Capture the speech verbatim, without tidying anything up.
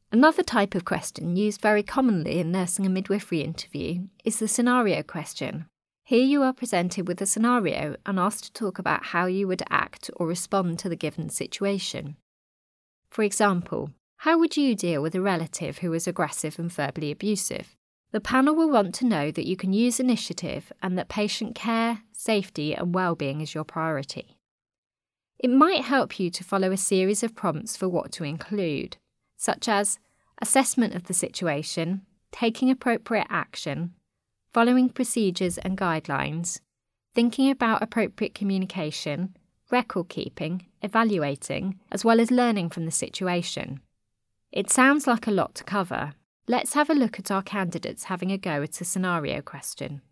Another type of question used very commonly in nursing and midwifery interview is the scenario question. Here you are presented with a scenario and asked to talk about how you would act or respond to the given situation. For example, how would you deal with a relative who is aggressive and verbally abusive? The panel will want to know that you can use initiative and that patient care, safety and well-being is your priority. It might help you to follow a series of prompts for what to include, such as assessment of the situation, taking appropriate action, following procedures and guidelines, thinking about appropriate communication, record keeping, evaluating, as well as learning from the situation. It sounds like a lot to cover. Let's have a look at our candidates having a go at a scenario question.